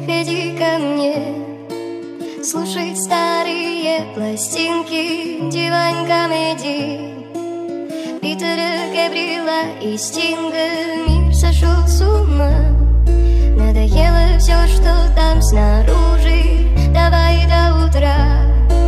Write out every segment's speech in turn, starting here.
приходи ко мне слушать старые пластинки, диван комедий Питера Габриэла и Стинга. Мир сошел с ума, надоело все, что там снаружи. Давай до утра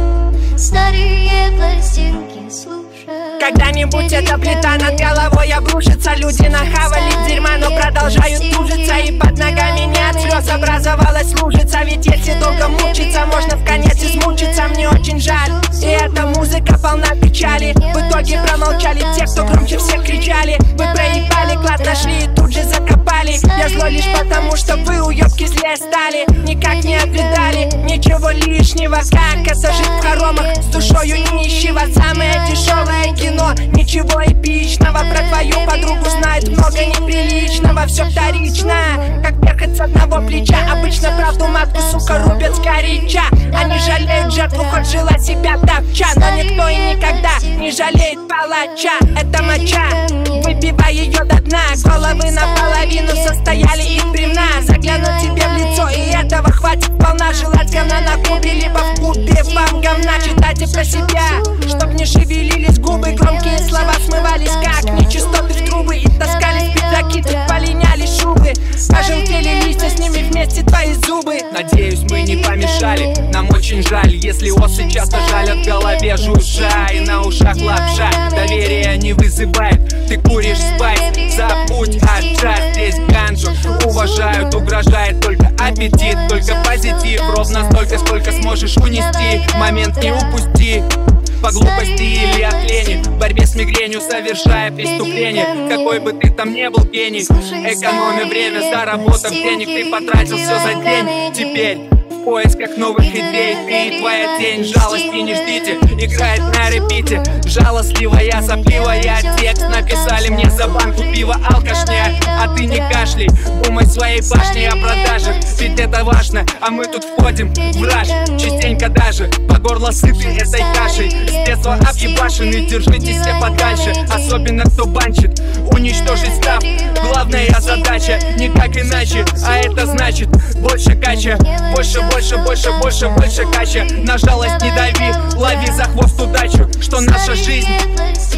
старые пластинки слушай. Когда-нибудь эта плита над головой обрушится. Люди нахавали дерьма, но продолжают тужиться. И под ногами не от слез образовалась лужица. Ведь если долго мучиться, можно в конец измучиться. Мне очень жаль, и эта музыка полна печали. В итоге промолчали те, кто громче всех кричали. Вы проебали, клад нашли и тут же закопали. Я злой лишь потому, что вы, уёбки, злее стали. Никак не отвидали ничего лишнего. Как это жить в хоромах с душою нищего? Самое дешевое кино, ничего эпичного. Про твою подругу знает много неприличного. Все вторично, как ехать с одного плеча. Обычно правду матку, сука, рубят сгоряча. Они жалеют жертву, хоть жила себя топча. Но никто и никогда не жалеет палача. Это моча, выпивай ее до дна. Головы наполовину состояли из бревна. Заглянуть тебе в лицо, и этого хватит полна. Желать говна на кубе, либо в кубе вам говна. Читайте про себя, чтоб не шевелились губы. Громкие слова смывались, как нечистоты в трубы. И таскались пиджаки, так полиняли шубы. Пожелтели листья, с ними вместе твои зубы. Надеюсь, мы не помешали. Нам очень жаль, если осы часто жалят в голове жужжа. И на ушах лапша, доверия не вызывает. Ты куришь спайс, забудь от джаз. Здесь ганджу уважают, угрожает только аппетит. Только позитив, ровно столько, сколько сможешь унести. Момент не упусти, по глупости или от лени, в борьбе с мигренью совершая преступление. Какой бы ты там не был гений, экономя время, заработав денег, ты потратил все за день. Теперь в поисках новых идей ты и твоя тень. Жалости не ждите, играет на репите. Жалостливая, сопливая, текст написали мне за банку пива алкашня. А ты не кашляй, думай своей башней о продажах, ведь это важно, а мы тут входим в раж. Частенько даже по горло сыты этой кашей. С детства объебашены, держитесь все подальше. Особенно кто банчит, уничтожить став. Главная задача, никак иначе. А это значит больше кача, больше, больше, больше, больше, больше кача. На жалость не дави, лови за хвост удачу. Что наша жизнь